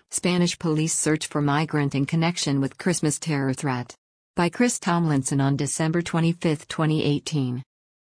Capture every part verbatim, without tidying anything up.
Spanish police search for migrant in connection with Christmas terror threat. By Chris Tomlinson on December twenty-fifth, twenty eighteen.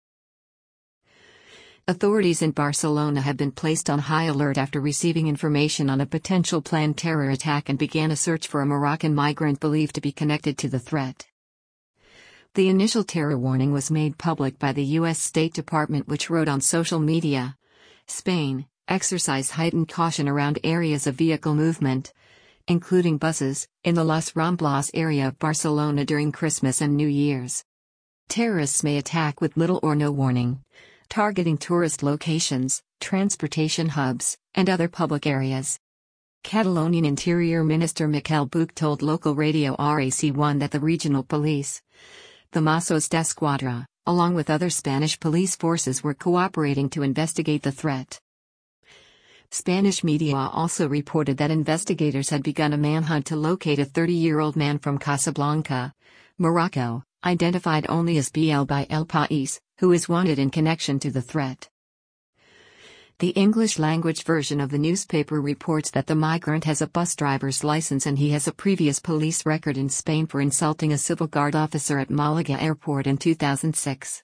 Authorities in Barcelona have been placed on high alert after receiving information on a potential planned terror attack and began a search for a Moroccan migrant believed to be connected to the threat. The initial terror warning was made public by the U S State Department, which wrote on social media, Spain, exercise heightened caution around areas of vehicle movement, including buses, in the Las Ramblas area of Barcelona during Christmas and New Year's. Terrorists may attack with little or no warning, targeting tourist locations, transportation hubs, and other public areas. Catalonian Interior Minister Miquel Buch told local radio R A C one that the regional police, the Mossos d'Esquadra, along with other Spanish police forces, were cooperating to investigate the threat. Spanish media also reported that investigators had begun a manhunt to locate a thirty-year-old man from Casablanca, Morocco, identified only as B L by El País, who is wanted in connection to the threat. The English-language version of the newspaper reports that the migrant has a bus driver's license and he has a previous police record in Spain for insulting a civil guard officer at Malaga Airport in two thousand six.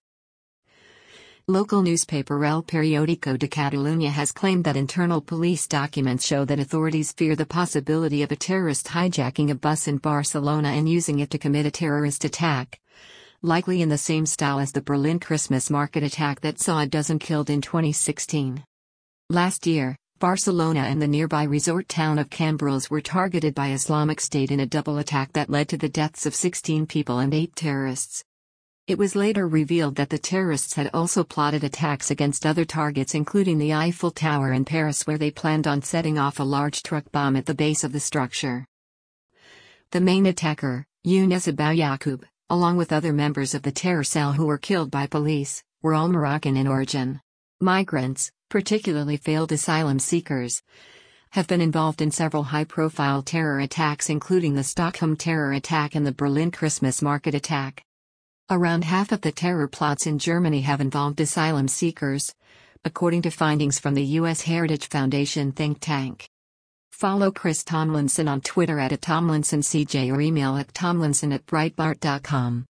Local newspaper El Periódico de Catalunya has claimed that internal police documents show that authorities fear the possibility of a terrorist hijacking a bus in Barcelona and using it to commit a terrorist attack, likely in the same style as the Berlin Christmas market attack that saw a dozen killed in twenty sixteen. Last year, Barcelona and the nearby resort town of Cambrils were targeted by Islamic State in a double attack that led to the deaths of sixteen people and eight terrorists. It was later revealed that the terrorists had also plotted attacks against other targets, including the Eiffel Tower in Paris, where they planned on setting off a large truck bomb at the base of the structure. The main attacker, Younes Abou-Yacoub, along with other members of the terror cell who were killed by police, were all Moroccan in origin. Migrants, particularly failed asylum seekers, have been involved in several high-profile terror attacks, including the Stockholm terror attack and the Berlin Christmas market attack. Around half of the terror plots in Germany have involved asylum seekers, according to findings from the U S Heritage Foundation think tank. Follow Chris Tomlinson on Twitter at Tomlinson C J or email at tomlinson at breitbart dot com.